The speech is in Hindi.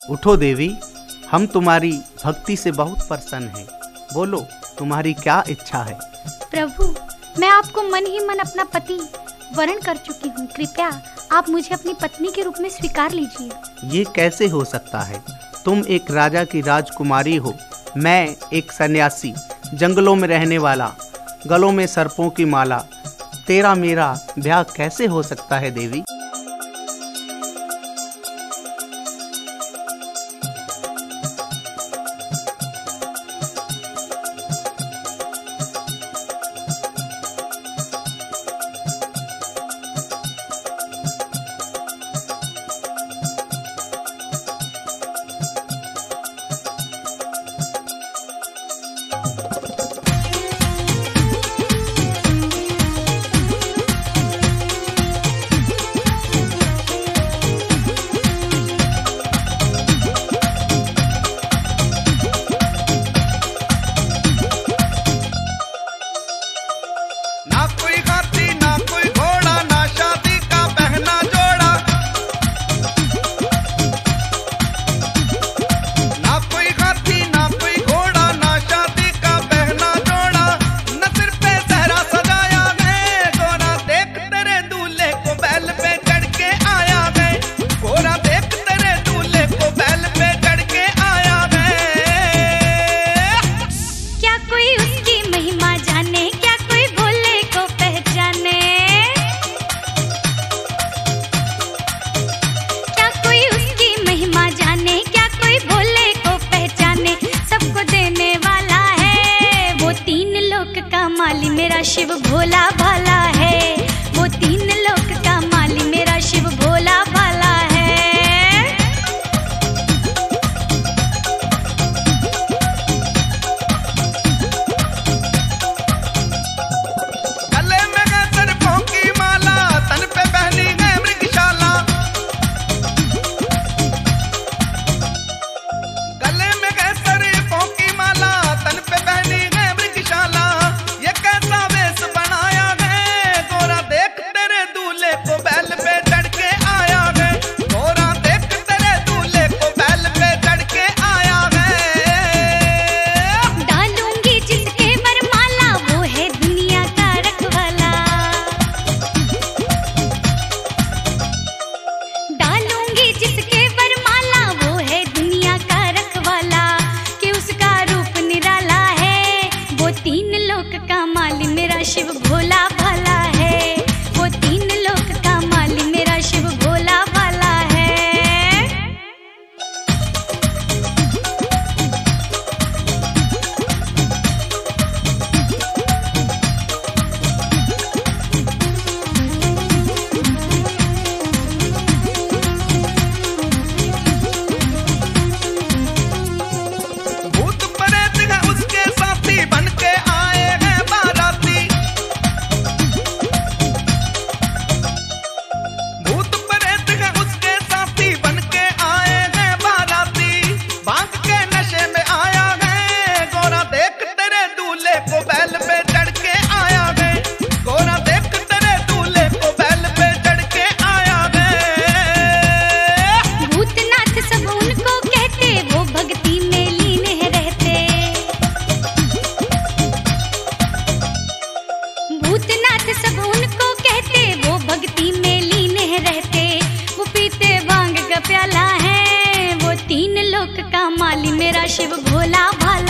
उठो देवी, हम तुम्हारी भक्ति से बहुत प्रसन्न हैं। बोलो, तुम्हारी क्या इच्छा है? प्रभु, मैं आपको मन ही मन अपना पति वरण कर चुकी हूँ। कृपया आप मुझे अपनी पत्नी के रूप में स्वीकार लीजिए। ये कैसे हो सकता है? तुम एक राजा की राजकुमारी हो, मैं एक सन्यासी, जंगलों में रहने वाला, गलों में सर्पों की माला। तेरा मेरा ब्याह कैसे हो सकता है देवी? मेरा शिव भोला भाला है, वो तीन लोक का माली मेरा शिव भोला भाला है। गले में है सर्पों की माला, तन पे पहनी है मृगशाला। गले में है सर्पों की माला, तन पे पहनी है मृगशाला। ये कैसा वेश बनाया है, गोरा देख तेरे दूल्हे को बैल पे चढ़ के आया है। गोरा देख तेरे दूल्हे को बैल पे चढ़ के आया है। डालूंगी जिसके वरमाला, वो है दुनिया का रखवाला। डालूंगी जिसके वरमाला, वो है दुनिया का रखवाला। कि उसका रूप निराला है, वो तीन लोक का माली मेरा शिव भोला भाला है। वो तीन लोक का माली मेरा शिव भोला भाला है। भूत प्रेत है उसके साथी, बन के आए हैं बाराती। भूत प्रेत है उसके साथी, बन के आए हैं बाराती। भांग के नशे में आया है, गोरा देख तेरे दूल्हे को बैल पे चढ़ के आया है। गोरा देख तेरे दूल्हे को बैल पे चढ़ के आया है। भूतनाथ सब उनको कहते, वो भक्ति में लीन है रहते। भूतनाथ सब उनको कहते, वो भक्ति में लीन है रहते। वो पीते भांग का प्याला है, वो तीन लोक का माली मेरा शिव भोला भाला